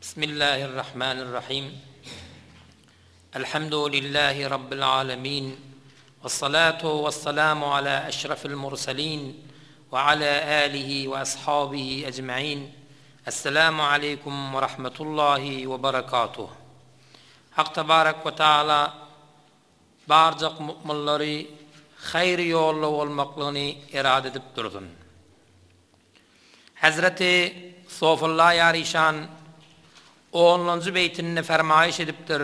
Bismillahirrahmanirrahim. Elhamdülillahi Rabbil alemin. Vessalatu vesselamu ala eşrefil murselin ve ala alihi ve ashabihi ecmaîn. Esselamu aleyküm ve rahmetullahi ve berekatuh. Hak tebarek ve taala barcak müminleri hayır yollu olmaklığını irade edip durdun. Hazreti Sofullah Yarişan 10. beytini fermayış edipdir.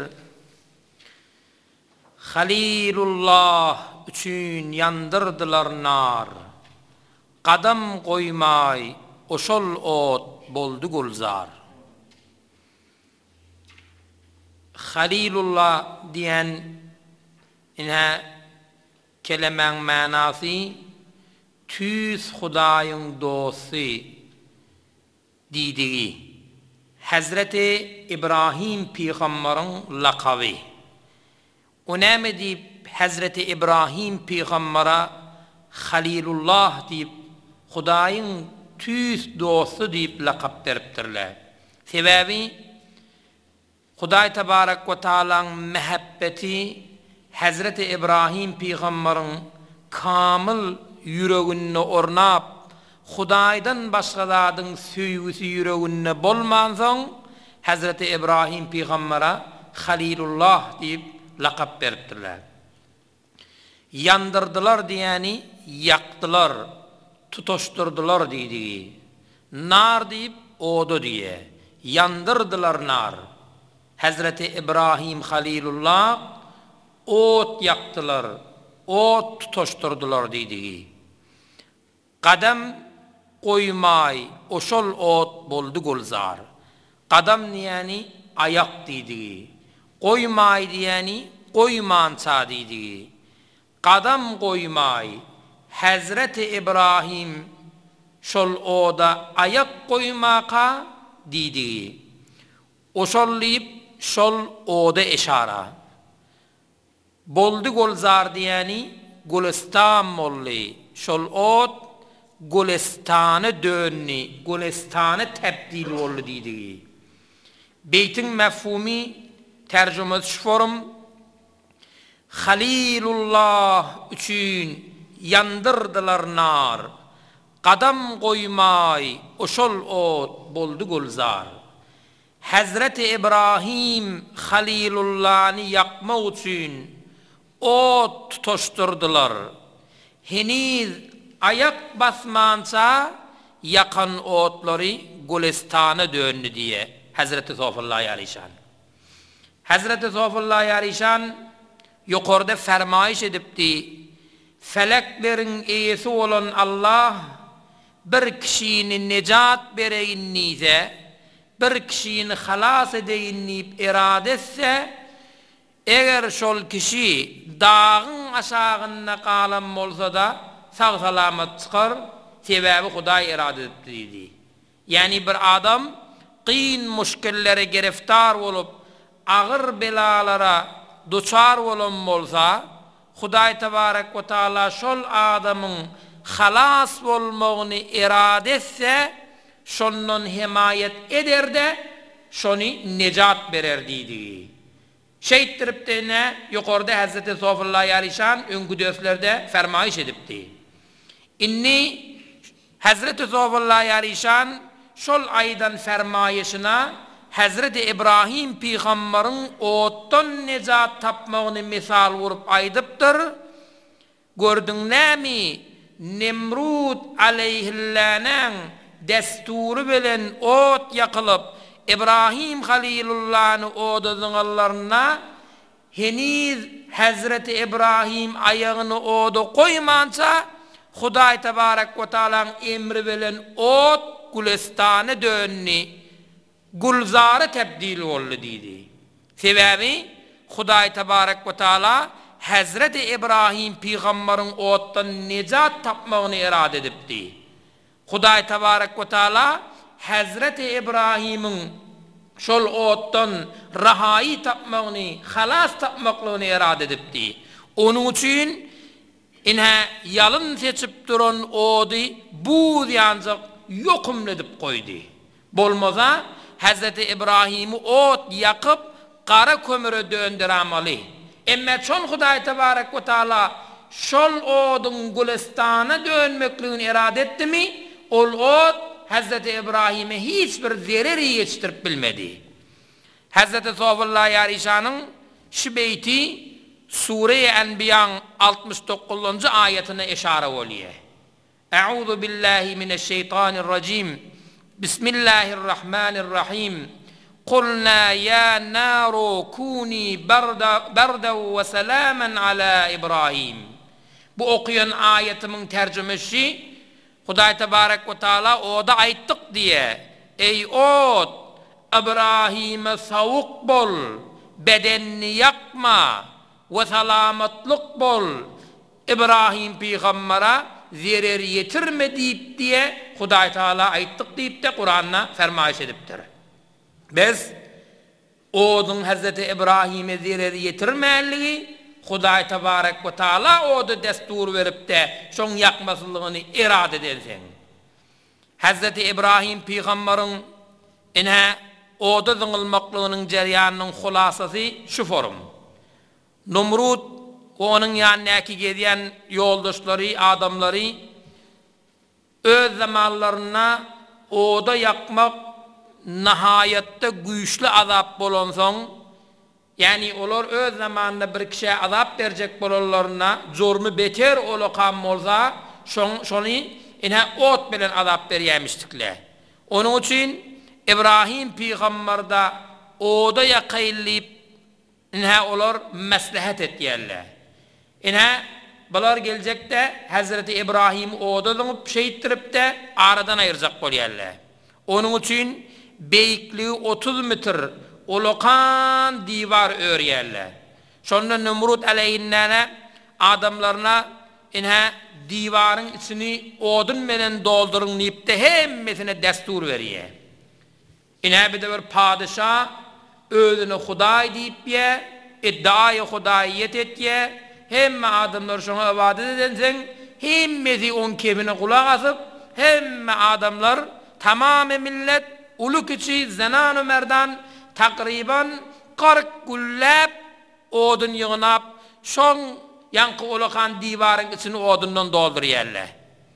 Halilullah üçün yandırdılar nar. Qadam koymay oşol ot boldu gulzar. Halilullah diyen inha kelimenin manası tüz Hudayın dostu didiği. Hazreti İbrahim Peygamber'in lakabı. Önemli deyip Hazreti İbrahim Peygamber'a Halilullah deyip Hudayın tüz dostu deyip lakab veriptirler. Sebebi Huday Tebarek ve Teala'nın mehabbeti Hazreti İbrahim Peygamber'in kamil yüreğine ornap Hudaydan başkalarının söygüsü yüreğine bolmansan Hazreti İbrahim Peygamber'a Halilullah deyip lakab veriptirler. Yandırdılar diyeni yaktılar, tutuşturdular dediği. Nar deyip odu diye. Yandırdılar nar. Hazreti İbrahim Halilullah ot yaktılar, ot tutuşturdular dediği. Qadam koymay oşol ot boldu gulzar. Qadam diyeni ayak dediği. Koymay diyeni koymança dediği. Qadam koymay Hazreti İbrahim şol oda ayak koymaka dediği. Oşolleyip şol oda eşara. Boldu gulzar diyeni gulistan molli. Şol ot Gülistanı dönni, Gülistanı tebdil oldu dediği. Beytin mefhumi tercümesi şu forum. Halilullah üçün yandırdılar nar. Qadam koymay oşol ot boldu gulzar. Hazreti İbrahim Halilullah'ını yakma üçün ot tutuşturdular. Heniz ayak basmanca yakan otları Gülistan'a döndü diye Hazreti Sofullah Yarişan. Hazreti Sofullah Yarişan yukarıda fermayış edipti. Feleklerin iyisi olan Allah bir kişinin necat bereyin nize, bir kişinin halas edeyin nip iradetse, eğer şol kişi dağın aşağına kalan olsa da sağ salamet çıkar, sebebi Huday irade ettiği. Yani bir adam qîn müşkillere giriftar olup ağır belalara duçar olan olsa, Huday Tebarek ve Teala şol adamın halas olmağını irade etse, şonun himayet eder de şonu necat verer dedi. Şeyttirip de ne? Yukarıda Hazreti Sofullah Yarişan önkü döslerde fermayış edipti. İnni Hazreti Sofullah Yarişan şol aydan fermayışına Hazreti İbrahim Peygamber'in ottan necat tapmağını misal vurup aydıptır. Gördün nemi? Nemrut aleyhillânen desturu bilen ot yakılıp İbrahim Halilullah'ını odadınlarına heniz Hazreti İbrahim ayağını oda koymanca Huday Tebarek ve Teala'nın emri bilen ot Gülistan'a dönni, gulzara tebdil oldu dedi. Sebebi Huday Tebarek ve Teala Hazreti İbrahim Peygamber'in ottan necat tapmağını irade edipti. Huday Tebarek ve Teala Hazreti İbrahim'in şol ottan rahayi tapmağını, halas tapmaqlığını irade edipti. Onun için inha yalın seçip duran odi bu yancak yokum edip koydu. Bolmaza Hazreti İbrahim'i ot yakıp qara kömürü döndüramalı. Emme çon Hudaý tebarek ve taala şol odun Gülistana dönmekliğini irade etti mi? Ol ot Hazreti İbrahim'e hiçbir zarar yetiştirip bilmedi. Hazreti Sofullah Yarişan'ın şu beyti Sure-i Enbiya'nın 69. ayetine işare oluyor. Euzu billahi mineşşeytanirracim. Bismillahirrahmanirrahim. Kulna ya naru kuni berden ve selamen ala İbrahim. Bu okuyan ayetimin tercümesi Hudaý tebarek ve taala oda ayttık diye. Ey ot İbrahim'e savuk bol, bedenini yakma ve salamatlık bol. İbrahim peygambara zarar yetirme deyip diye Hudaý Taala ayttık deyip de Kur'an'a fermayiş ediptir. Biz odun Hazreti İbrahim'e zarar yetirmeliği Hudaý Tebarek ve Taala odu destur verip de şon yakmasılığını irade edilsen. Hazreti İbrahim peygamberin ine odu zıngılmaklığının ceryanının hulasası şu forum. Numrud onun yanındaki gelen yoldaşları, adamları öz zamanlarına oda yakmak nihayette güçlü azap bolansan, yani olur öz zamanında bir kişiye azap verecek bolanlarına zormu beter olakam olsa şonu ine ot bilen azap veryemiştikler. Onun için İbrahim peygamberde oda yakayılayıp ine olur maslahat etdiyerler. Ine bular gelecek de Hazreti İbrahim odadan şehittirip de aradan ayıracak bolýarlar. Onun için beyikliği 30 metre olokan divar örýärler. Şonda Nemrut aleyhinnene adamlarına ine divarın içini odun menen doldurun deyip de hemmesine destur verýär. Ine bir de bir padişah özüni Hudaý deyip ye, iddiayı Hudaýyet etye, hemme adamlar şuna ibadet edensen, hemmesi on kemine kulak asıp, hemme adamlar tamamı millet ulu kiçi zenan-ı merdan takriban 40 güllep odun yığınap, şon yankı olakan divarın içini odundan doldurýarlar.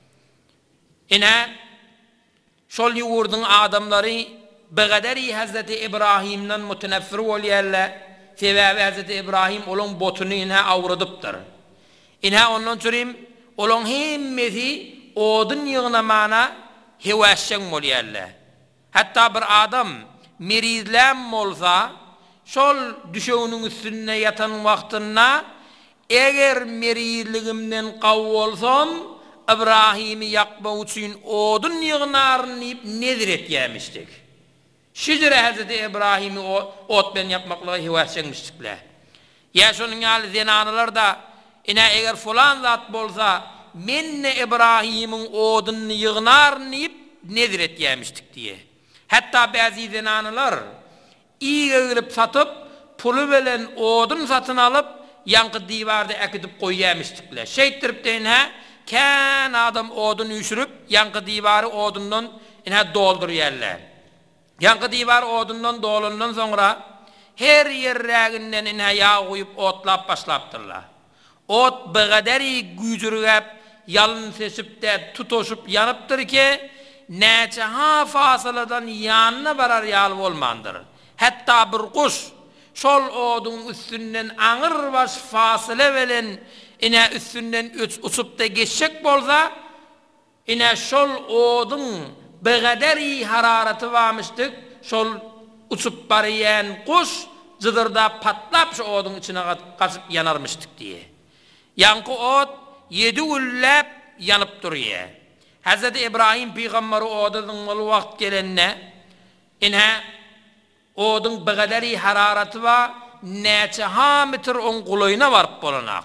Ine şol yurdun adamları begaderi Hazreti İbrahim'den müteneffir bolýarlar. Sebebi Hazreti İbrahim olun botunu ine avradıptır. Ine ondan türüm olun hemmesi odun yığınamana hevaşşen bolýarlar. Hatta bir adam merizlem olsa şol düşeğinin üstüne yatan vaktına eğer merizligimden qaw bolsam İbrahim'i yakmak için odun yığınarın deyip nedir etýärmişdik. Şücre Hazreti İbrahim'i ot ben yapmakla hevaşşenmiştikler. Ya şunun yali zenanılar da ine eğer falan zat bolsa menne İbrahim'in odununu yığınar deyip nedir etýärmişdik diye. Hatta bazı zenanılar iyi girip satıp pulu bilen odun satın alıp yankı divarda ekidip koyýärmiştikler. Şeýtirip de ine kan adam odun üşürüp yankı divarı odundan ine doldurýarlar. Yankı divar odundan dolundan sonra her yerräginden ine yağ koyup otlap başlaptırlar. Ot begaderi gücürgep yalın sesip de tutoşup yanıptır ki neçe ha fasıladan yanına barar yal olmandır. Hatta bir kuş şol odun üstünden ağır baş fasıla veren ine üstünden uçup da geçecek bolsa ine şol odun begaderi harareti varmıştık. Şol uçup barayan kuş zıdırda patlap şu odun içine kaçıp yanarmıştık diye. Yankı ot 7 güllep yanıp duruyor. Hazreti İbrahim peygamberi odadan ol vakt gelenne ine odun begaderi harareti var neçe ha metre on kuloyuna varıp bolanak.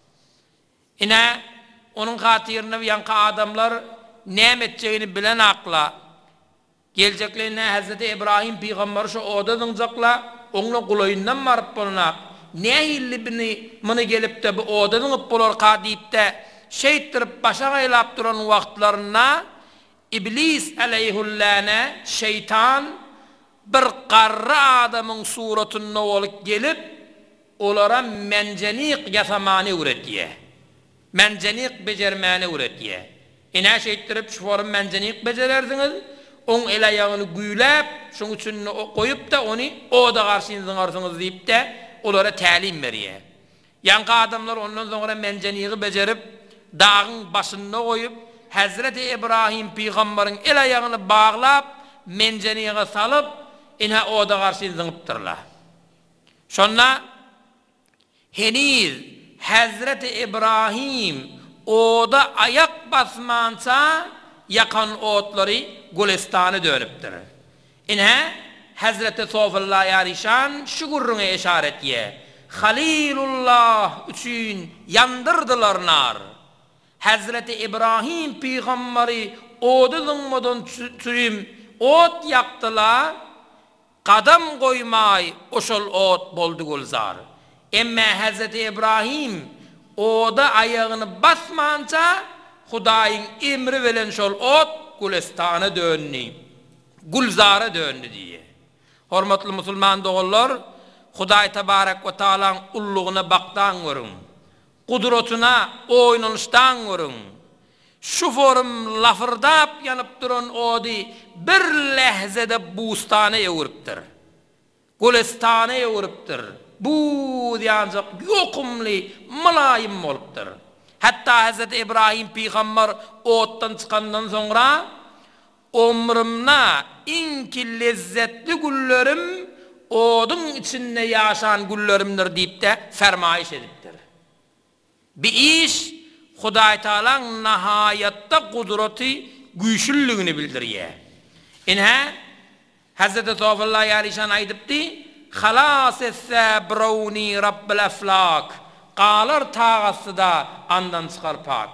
Ine onun hatirine yankı adamlar ne eteceğini bilen akla geleceklerine Hazreti İbrahim peygamberi şu odadan zakla onun kuloyundan varıp bolanak. Ne hilli bunu gelip de bu odadan ıp bolar ka deyip de şeytirip başa gaylap duran vaktlarına İblis aleyhullâne şeytan bir qarra adamın suratına olup gelip olara mencenik yasamani üretiye. Mencenik becermani üretiye. İne şeyittirip şu form mencenik becerirsiniz. On el ayağını güylep, şunun için koyup da onu o da karşınızdan arsınız deyip de olara talim veriyor. Yankı adamlar ondan sonra menceniği becerip dağın başına koyup Hazreti İbrahim Peygamber'in el ayağını bağlap menceniği salıp yine o da karşınızdan ıptırlar. Sonra henüz Hazreti İbrahim o da ayak basmansa yakan otları Gülistan'a dönüptür. İne Hazreti Sofullah Yarişan şu gurruna işaret ye. Halilullah üçün yandırdılar nar. Hazreti İbrahim Peygamberi odulunmadan türüm ot yaktılar. Kadam koymay oşol ot boldu gulzar. Emme Hazreti İbrahim oda ayağını basmanca Hudayın emri veren şol ot Gülistan'a döndü. Gulzara döndü diye. Hormatlı Müslüman doğullar, Huday Tebarek ve Teala'nın ulluğuna baktan görün. Kudretine oynanıştan görün. Şu forum lafırdap yanıp duran odi bir lehzede bustana yavuruptur. Gülistan'a yavuruptur. Bu diyancak yokumli, mülayim oluptur. Hatta Hz. İbrahim Peygamber ottan çıkandan sonra ömrümna inki lezzetli güllerim odun içinde yaşayan güllerimdir deyip de fermayiş ediptir. Bir iş Huday Teala'nın nihayette kudreti güçlülüğünü bildiriyor. İnhe Hz. Sofullah Yarişan aydıpti halas etse browni Rabbil Eflak Qalar tağası da andan çıkar pak.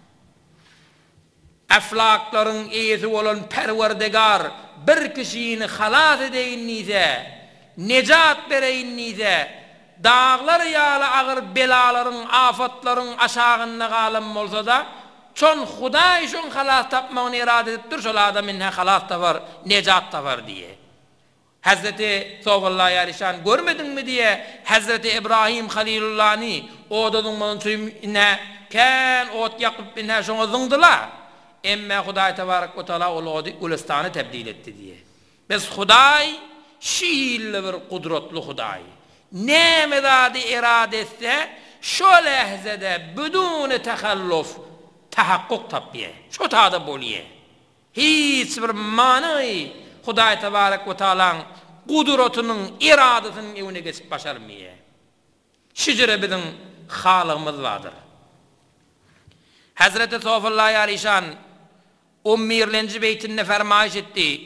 Eflakların iyisi olan perverdegar bir kişini halas edeyin nize, necat bereyin nize, dağlar yağlı ağır belaların, afatların aşağında kalım olsa da, çon Huday şun halas tapmağını irade ediptir, şol adamın halas da var, necat da var diye. Hazreti Sofullah Yarişan görmedin mi diye Hazreti İbrahim Halilullah'ni odadığımın tüyümüne ken ot yakıp inne şuna zındılar. Emme Huday Tebarek ve Teala odu Gülistan'ı tebdil etti diye. Biz Huday şiirli bir kudretli Huday. Ne medadi irade etse şu lehzede büdûn-i tehalluf tahakkuk tapbiye. Şu tadı boliye. Hiç bir manayı Huday Tebarek ve Teala'nın kudretinin iradesinin evine geçip başarmıyor. Şicre bizim halımız vardır. Hazreti Sofullah Yarişan Ummirlenci beytinde fermayiş etti.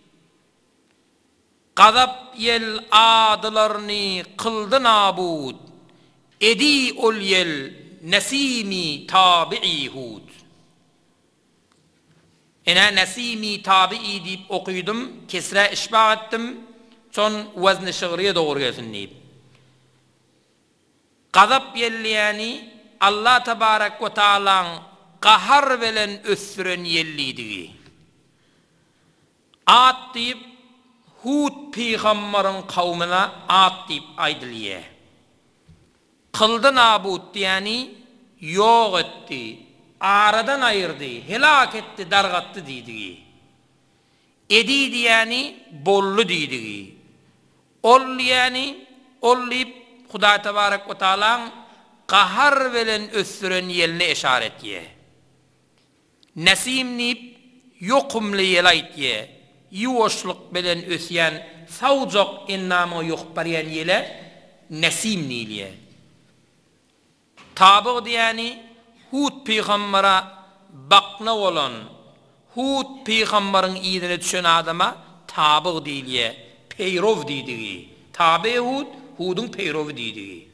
Gazap yel adılarını kıldı nabud, edi ol yel nesimi tabi'i hud. Ene nesimi tabi'i deyip okuyordum, kesre işbah ettim, son vezni şıgriye doğru gelsin deyip. Gazap yel yani Allah Tebarek ve Teala'nın kahar veren össüren yelliydi. At deyip Hud Peygamber'in kavmine at deyip aydiliye. Kıldı nabut yani yok etti, aradan ayırdı, helak etti, dargattı deydi. Edi yani bollu deydi. Ol yani ollayıp Huday Tebarek ve Teala'nın kahar veren össüren yeline işaret ye. Nesim nip yokumli yelayt ye. Yuvoşluk bilen ösyen savcak innamı yok bariyen yele nesim niliye. Tabık diyani Hud Peygamber'e bakna olan Hud Peygamber'in iyidine düşen adama tabık diliye. Peyrov dediği. Tabi Hud, Hud'un peyrov dediği.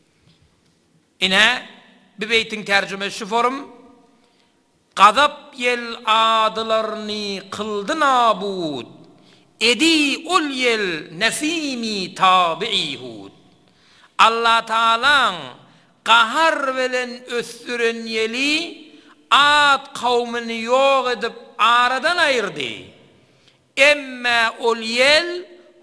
İne bir beytin tercümesi forum Gazap yel adılarını kıldı nabud, edi ol yel nesimi tabi'i hud. Allah Teala'nın kahar veren össüren yeli Ad kavmini yok edip aradan ayırdı. Emme ol yel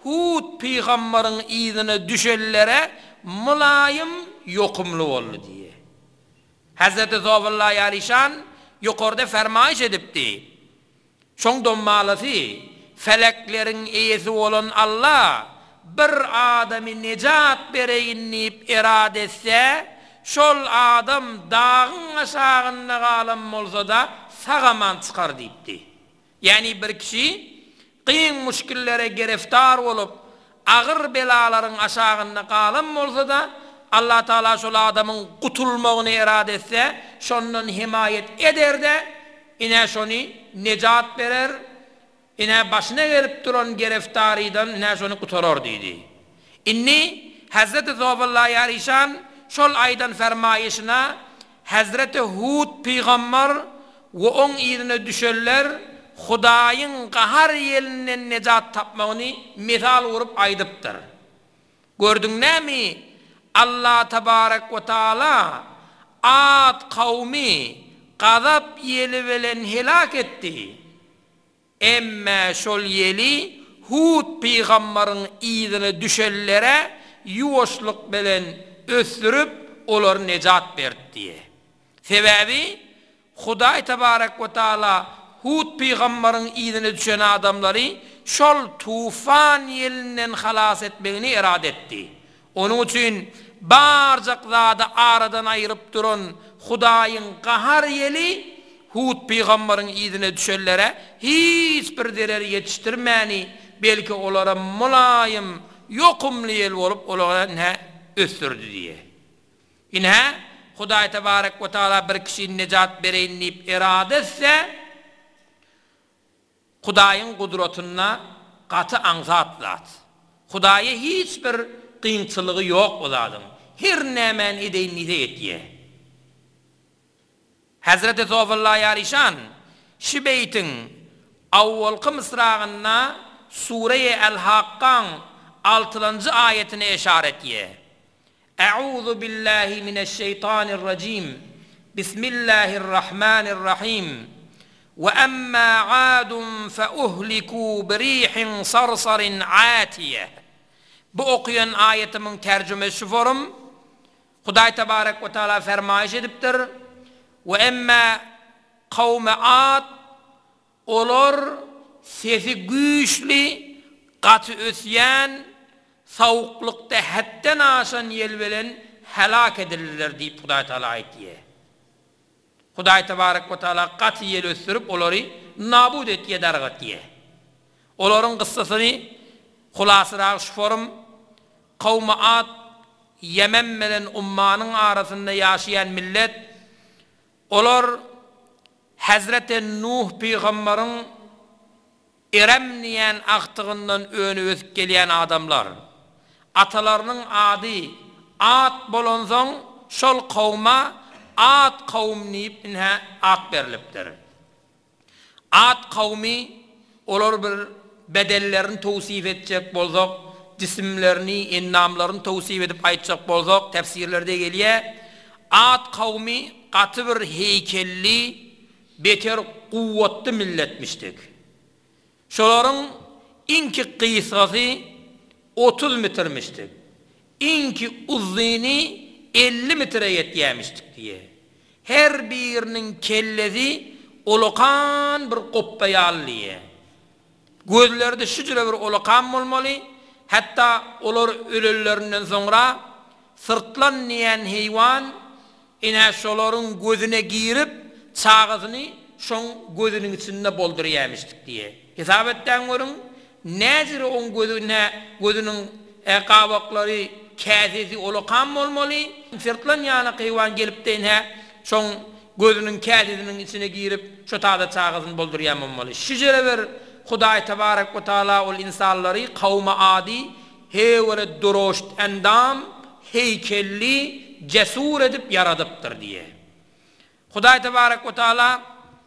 Hud peygamberin izine düşellere mulayim yokumlu oldu diye. Hazreti Zofullah Alişan yukarıda fermayış edipti. Şondan malası feleklerin iyisi olan Allah bir adamı necat bereyin deyip irade etse şol adam dağın aşağında kalan olsa da sağaman çıkar deyipti. Yani bir kişi kıyın müşkillere giriftar olup ağır belaların aşağında kalan olsa da Allah Teala şol adamın kutulmağını irade etse şonun himayet eder de yine şonu necat verer, yine başına gelip duran giriftariden yine şonu kutarır dedi. İnni Hazreti Zofullah Alişan şol aydan fermayışına Hazreti Hud peygamber ve on yerine düşerler Hudayın kahar yelinden necat tapmağını misal vurup aydıptır. Gördün ne mi? Allah Tebarek ve Teala Ad kavmi gazap yeli velen helak etti. Emme şol yeli Hud peygamberin izine düşellere yuvaşlık bilen ösürüp olar necat verdi diye. Sebebi Huday Tebarek ve Teala Hud peygamberin izine düşen adamları şol tufan yelinden halas etmeni irade etti. Onun için barcak zada aradan ayırıp duran Hudayın kahar yeli Hud peygamberin izine düşellere hiçbir derer yetiştirmeni belki olara mulayim yokumlu yel olup olara ösürdü diye. Yine Huday Tebarek ve Teala bir kişi necat bereyin deyip irade etse Hudayın kudretine katı anzat zat. Hudaya hiçbir kıyınçılığı yok o zatın. Her nemen edeyin nize etiye. Hazreti Zofullah Alişan şu beytin avvalkı mısrağına Sure-i El-Haqq'an 6. ayetine işaret ye. Eûzu billahi mineşşeytanirracim. Bismillahirrahmanirrahim. Ve emmâ âdun fe uhlikû birihin sarsarin âtiye. Bu okuyan ayetimin tercümesi forum. Huday Tebarek ve Teala fermayış ediptir. Ve emmâ kavme Ad olur sesi güçlü, katı ösyen, soğuklukta hadden aşan yelvelen helak edilirler deyip Huday Teala ayet diye. Huday Tebarek ve Teala katı yel ösürüp onları nabud et diye dargat diye. Onların kıssasını hulasıra şuforum kavme Ad Yemen bilen ummanın arasında yaşayan millet olar Hazreti Nuh peygamberin İremniyen aktığından önü özüp gelen adamlar. Atalarının adı Ad bolonzon şol kavma Ad kavmini inha ad berilipdir. Ad kavmi olar bir bedellerini tavsif edecek bolsak, cisimlerini, ennamlarını tavsif edip aytacak bolsak, tefsirlerde geliyor. Ad kavmi katı bir heykelli, beter kuvvetli milletmiştik. Şoların inki kıysası 30 metrmiştik. İnki uzini 50 metre yetyemiştik diye. Her birinin kellesi olokan bir koppayalliye. Gözlerde şucura bir olokan olmalı. Hatta olur ölülerinden sonra sırtlanmayan hayvan ine şoların gözüne girip çağızını şon gözünün içinde bolduruyamıştık diye. Hesap etten görün, nezir on gözünün kabakları, kâsesi olokan olmalı. Sırtlanmayan hayvan gelip de ine şon gözünün kâsesinin içine girip şu taada çağızını bolduruyamamalı. Şucura bir Huday Tebarek ve Teala ol insanları kavme adi hevre duroşt endam heykelli cesur edip yaradıptır diye. Huday Tebarek ve Teala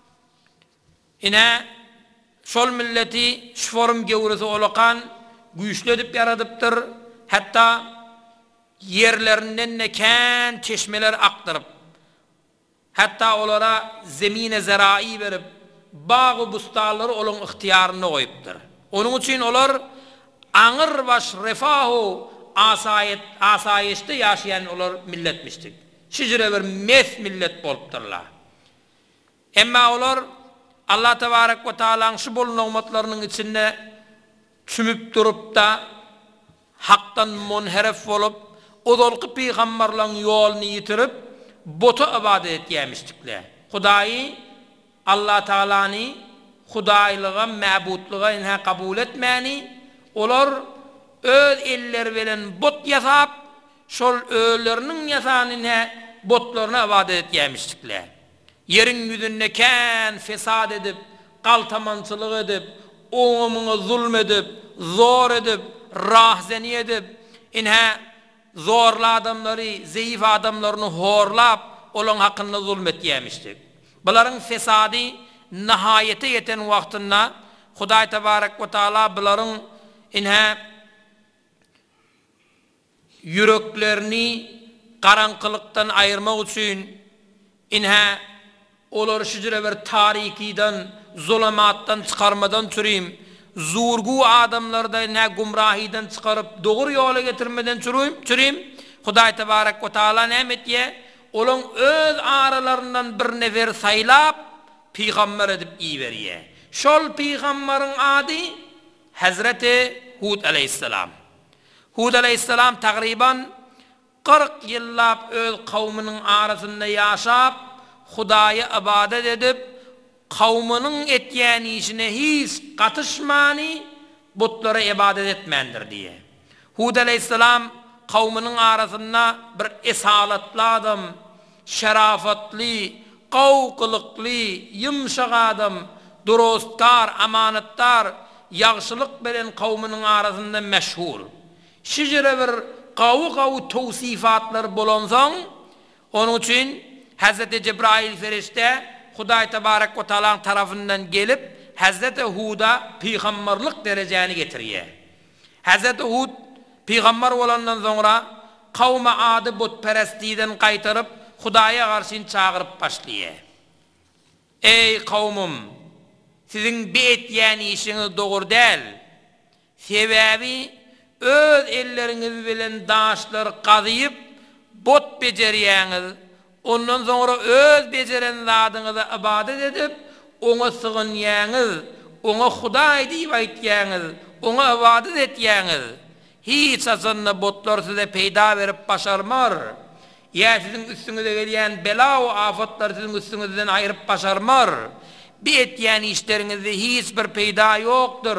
yine şol milleti şforum gevrisi olakan güçlü edip yaradıptır. Hatta yerlerinden neken çeşmeler aktırıp hatta onlara zemine zerai verip bağı bustarları onun ihtiyarına koyuptur. Onun için onlar Ağır baş refahu asayişte yaşayan olar milletmiştik. Şicre bir mes millet bolupdurlar. Emma olar Allah tebarek ve Teala'nın şu bol nimetlerinin içinde tümüp durup da haktan munherif olup odolqı peygamberlerin yolunu yitirip bota ibadet etmiştikler. Hudayi Allah Teala'nı Hudaylığa, ma'budluğa inha kabul etmeni olar öz eller bilen bot yasap şol öllerinin yasanına botlarına ibadet etmiştikler. Yerin yüzünde kan fesad edip, kaltamançılık edip, oğumunu zulmedip, zor edip, rahzeni edip, inha zorlu adamları, zayıf adamlarını horlap, olan hakkında zulmet yemiştik. Bunların fesadı nihayete yeten vaktinde Huday Tebarek ve Teala bunların inha yüreklerini karanlıktan ayırmak için inha olar şicre bir tarikiden, zulümattan çıkarmadan türeyim, zurgu adamlardan ne gumrahiden çıkarıp doğru yola getirmeden türeyim. Huday Tebarek ve Teala nimet ye, olan öz aralarından bir nefer saylap, peygamber edip iyi veriye. Şol peygamberin adı Hazreti Hud aleyhisselam. Hud aleyhisselam takriban 40 yıllap öz kavminin arasında yaşap, Hudaya ibadet edip, kavminin etiyeni işine hiç katışmani, butlara ibadet etmendir diye. Hud aleyhisselam kavminin arasında bir esalatlı adam, şerafatlı, kavkılıklı, yumuşak adam, durustkar, amanettar, yaxşılık bilen kavminin arasında meşhur. Şicre bir qavu tavsifatlar bolansan, onun için Hazreti Cebrail ferişte Huday Tebarek ve Teala'nın tarafından gelip Hazreti Hud'a peygamberlik dereceni getiriyor. Hazreti Hud peygamber olandan sonra kavme adı butperestliğden kaytarıp Hudaya karşı çağırıp başlıyor. Ey kavmim, sizin bir etiyeni işiniz doğru değil. Sebebi öz elleriniz bilen daşlar kazıyıp bot beceriyeniz, ondan sonra öz beceren zadınıza ibadet edip ona sığınyanız, ona Huday deyip aytyanız, ona ibadet etyaniz. Hiç aslında botlar size peyda verip başarmar. Ya sizin üstünüze gelen bela o afatlar sizin üstünüzden ayırıp başarmar. Bir etyen işlerinizde hiçbir peyda yoktur.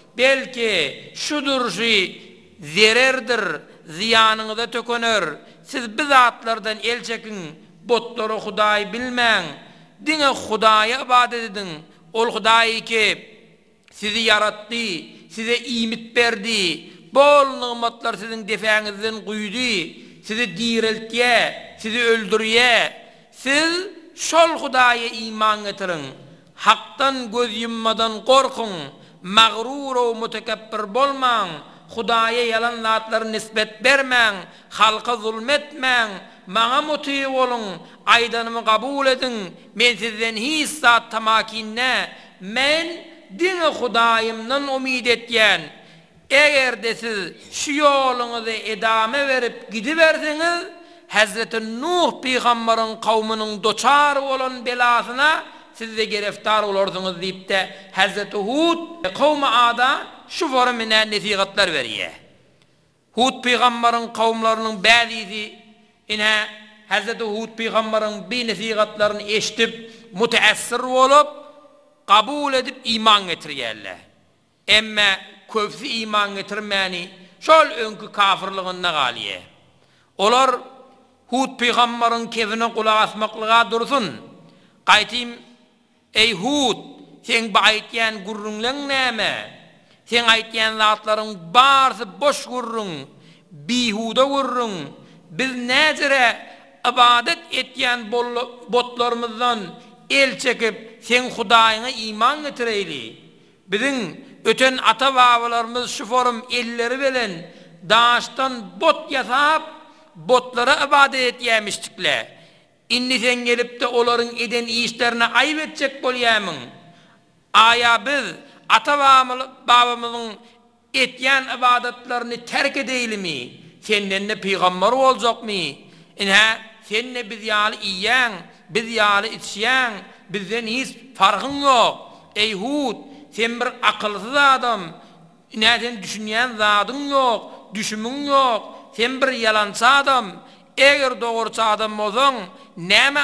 Belki şudur şey zererdir, ziyanınıza tökünür. Siz bizatlardan el çekin, botları Huday bilmen. Dine Hudaya ibadet edin. Ol Huday ki sizi yarattı, size imit verdi. Bol nimetler sizin defenizden kuydu. Sizi diriltiye, sizi öldürüye. Siz şol Hudaya iman getirin. Haktan göz yummadan korkun. Mağrur o mütekebbir bolman. Hudaya yalan zatları nispet vermen. Halka zulmetmen. Bana muti olun. Aydanımı kabul edin. Men sizden hiç zat tamakinne. Men dine Hudayımdan umid etyen. Eğer de siz şu yolunuzu edame verip gidiverseniz Hazreti Nuh peygamberin kavminin doçar olan belasına siz de giriftar olursunuz deyip de Hazreti Hud kavmi ada şu formine nesihatler veriyor. Hud peygamberin kavmlarının bazısı yine Hazreti Hud peygamberin bir nesihatlarını eşitip müteessir olup kabul edip iman getiriyorlar. Emme köfsi iman getirmeni şol önkü kafirliğinde galiye. Olar Hud peygamberin kevine kulak asmaklığa dursun. Qaytayım, ey Hud, sen baytyan gurrunlan neme? Sen aytyan zatların barsı boş gurrun, bihuda gurrun. Biz nezire ibadet etyen botlarımızdan el çekip sen Hudayına iman getireyli. Bizim öten ata babalarımız şu form elleri bilen dağıştan bot yasap botlara ibadet etyemiştikler. İnni sen gelip de onların eden işlerine ayıp edecek bolyamin. Aya biz ata babamızın etyen ibadetlerini terk edeylimi? Senden ne peygamber olacak mı? Sen ne biz yalı iyen, biz yalı içyen, bizden hiç farkın yok. Ey Hud, sen bir akılsız adam. Sen düşünyen zadın yok, düşümün yok. Sen bir yalancı adam. Eğer doğrucu adam olsan, neme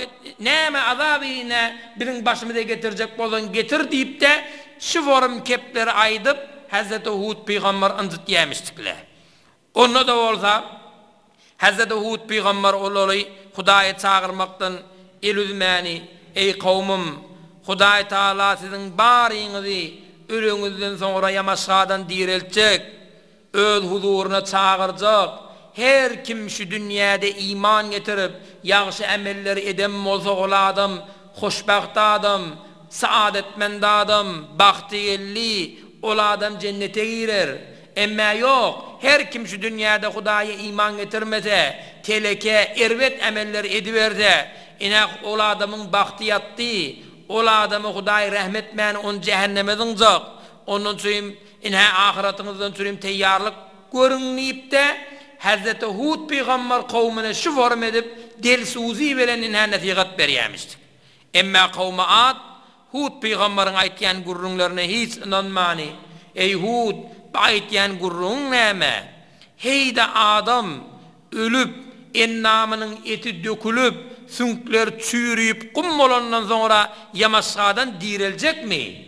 azabı birin başımıza getirecek bolsan getir deyip de şu forum kepleri aydıp Hazreti Hud peygamber anzıt yemiştikler. Onu da olsa Hazreti Hud peygamber olayı Hudaya çağırmaktan el üzmeni, ey kavmim, Huday Teala sizin barinizi ölüңizden sonra yamaşadan diriltecek, öz huzuruna çağıracak. Her kim şu dünyada iman getirip yaxşı emelleri edem olsa ol adam, hoşbaxt adam, saadetmend adam, bahtiyelli ol adam cennete girer. Emma yok, her kim şu dünyada Hudaya iman getirmese, teleke, ervet emelleri ediverse, ol adamın bahtiyatlı, ol adamı Huday rahmetmen on cehenneme zinecek. Onun için ahiretinizden sürüm teyyarlık görün deyip de Hazreti Hud peygamber kavmine şu form edip del suzi veren nasihat beriymiştik. Emma kavmi Ad Hud peygamberin aytyan gurrunlarına hiç inanmani. Ey Hud, aytyan gurrun neme? Heyde adam ölüp ennamının eti dökülüp sünkler çürüyüp kum olandan sonra yamaşadan dirilecek mi?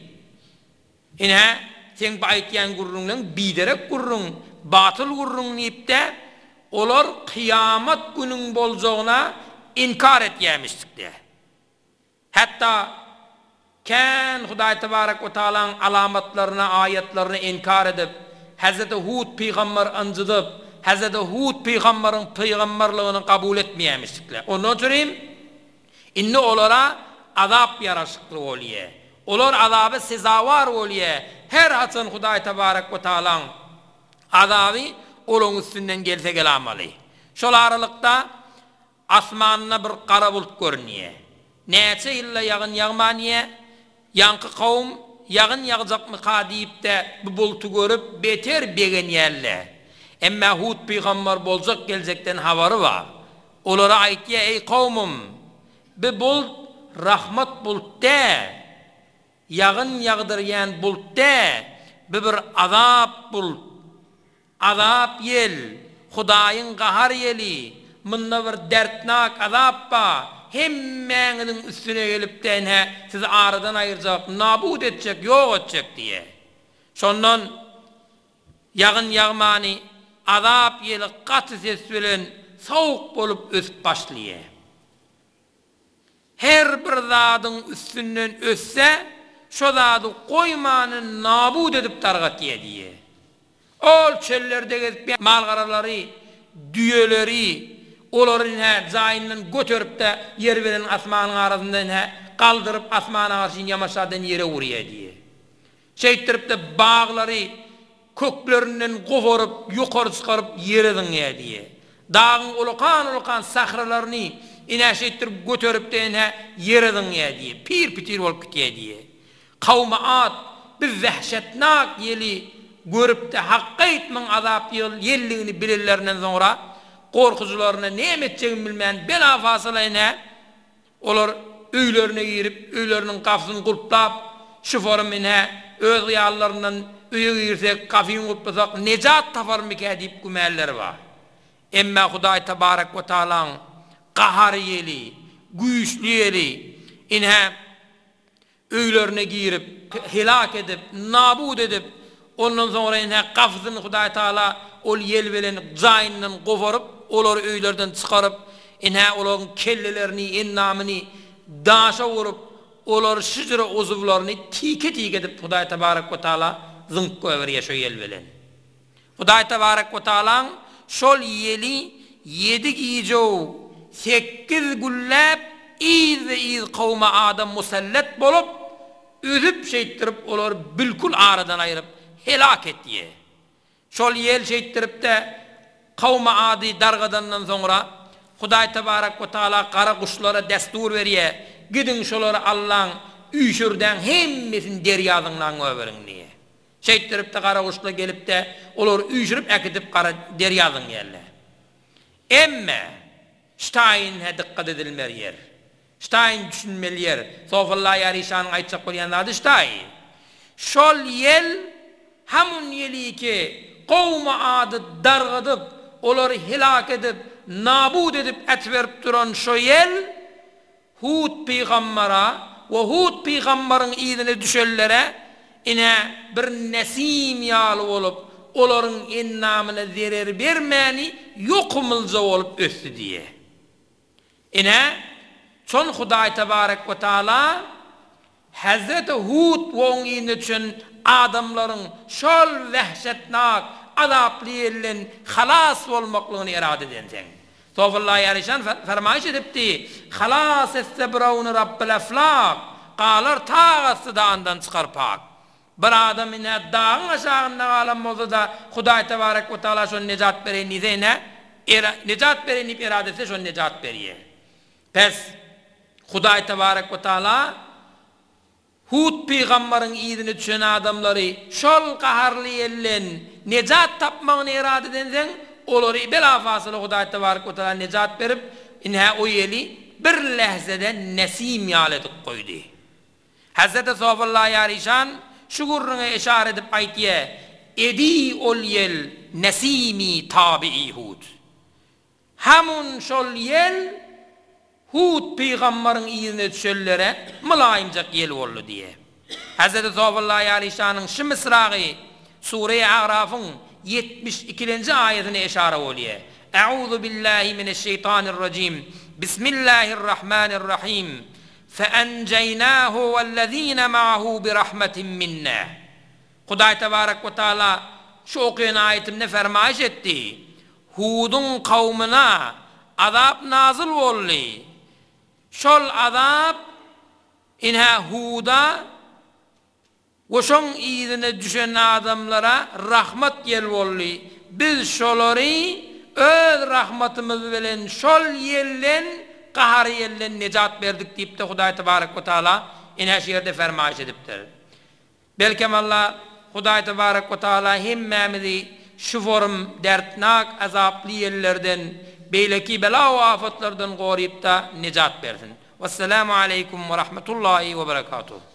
Sen aytyan gurrundan biderek gurrun, batıl gurrun deyip de olar kıyamet günün bolacağına inkar etyemiştik de. Hatta kan Huday Tebarek ve Teala'nın alamatlarına, ayetlerine inkar edip Hazreti Hud peygamber anzıdıp Hazreti Hud peygamberin peygamberliğini kabul etmeyemiştikler. Onun için inni olara azap yaraşıklı oluyor. Olar azabı sezavar oluyor. Her hatın Huday Tebarek ve Teala'nın azabı olun üstünden gelse gelamalı. Şol aralıkta asmanına bir kara bulut görünüyor. Neçe illa yağın yağmaniye, yankı kavm yağın yağacak mı deyip de bu bulutu görüp beter begen yerle. Emma Hud peygamber bolacak gelecekten havarı var. Olara ait ya ey kavmim, bu bulut rahmet bulut de, yağın yağdıryan bulut de, bu bir azap bulut. Azap yel, Hudayın qahar yeli, mınna bir dertnak azap ba, hemmeğinin üstüne gelip de sizi aradan ayıracak, nabud edecek, yok edecek diye. Şondan yağın yağmani, azap yeli katı ses bilen soğuk bolup ösüp başlıyor. Her bir zadın üstünden össe, şu zadı koymanın nabud edip targat diye. Ol çöllerde gezip malgaraları, düyeleri, onların zayinden götürüp de yer veren asmanın arasından kaldırıp asmanın arasından yamaçlardan yere vuruyor diye. Şeytirip de bağları köklerinden kovurup yukarı çıkarıp yere dinliyor diye. Dağın ulukan sahralarını şeytirip götürüp de yere dinliyor diye. Pir pitir olup gidiyor diye. Kavmi Ad bir vehşetnak yeli görüp de hakka etmen azap yelliğini bilirlerinden sonra korkucularına ne emeteceğini bilmeyen bela fasılayına olar öylerine girip öylerinin kafasını kulplap şu formine öz yağlarından üye girsek kafini kulplasak necat tafarım ki deyip kümelleri var. Emma Huday Tebarek ve Teala'nın kahar yeli, güçlü yeli öylerine girip helak edip, nabud edip ondan sonra kafasını Huday Teala ol yel veren zayinden kovurup olar öylerden çıkarıp onların kellelerini, ennamını daşa vurup olar şıcırı uzuvlarını tike edip Huday Tebarek ve Teala zınk koyveriyor şu yel veren. Huday Tebarek ve Teala'nın şol yeli 7 giyeceğu 8 güllep iz kavmi Adam musallat bolup üzüp şeyittirip olar bilkul aradan ayırıp helak et diye. Şol yel şeyittirip de kavmi Adi dargadandan sonra Huday Tebarek ve Teala kara kuşlara destur veriyor. Gidin şoları Allah'ın üşürden hemmesin deryadından överin diye. Şeyttirip de kara kuşla gelip de olur üjürüp ekidip kara deryadın yerler. Emme Stein'e dikkat edilmeli yer. Stein düşünmeli yer. Sofallah yarişanın aytacak bolýan zady Stein. Şol yel hamun yeli ki kavma adı dargadyp, olary hilak edip, nabud edip etberip duran şo yel Hud peygambara ve Hud peygambarın iyidine düşellere ine bir nesim yalı olup oların ennamına zerer vermeni yokumulca olup östü diye. Ine çon Hudaý tebarek ve taala Hazreti Hud ve onun iyidine düşen adamların şol vehşetnak azaplı yerlen halas olmaklığını irade edenden. Sofallah yarışan fermayış edipdi. Halas etse biravunu Rabbil aflak. Qalar tağası dağından çıkar pak. Bir adam ine dağın aşağında alam olsa da Hudaý tebarek ve taala şon necat bereni zeyne necat bereni iradesi şon necat beriye. Pes Hudaý tebarek ve taala Hud peygambarın iyidini düşen adamları şol qaharlı yerlen necat tapmağını irade edenden olary belafasılı Hudaý tebarek ve taala necat berip inha o yeli bir lehzede nesim yal edip koydu. Hazreti Sofallah yarişan şu gurruna işare edip aytiye edi ol yel nesimi tabi'i Hud. Hamun şol yel Hud peygambarın iyine düşellere mülayimcak yel oldu diye. Hazreti Sofallah yarişanın şu mısrağı Sure-i A'raf'ın 72. ayetine işare oluyor. Euzu billahi mineşşeytanirracim. Bismillahirrahmanirrahim. فَاَنْجَيْنَاهُ وَالَّذ۪ينَ مَعَهُ بِرَحْمَةٍ مِنَّا. Hudaý tebarek ve taala şu okuyan ayetimde fermayış etti. Hud'un kavmına azap nazil oldu. Şol azap inha Hud'a ve şon iyidine düşen adamlara rahmet gel oldu. Biz şolary öz rahmetimiz bilen şol yerlen qahar yerlen necat berdik deyip de Hudaý tebarek ve taala ine şerde fermayış edipdir. Belkem Allah Hudaý tebarek ve taala hemmemizi şu form dertnak azaplı yerlerden beyleki bela ve afatlardan goryup da necat bersin. Vesselamu aleykum ve rahmetullahi ve berekatuhu.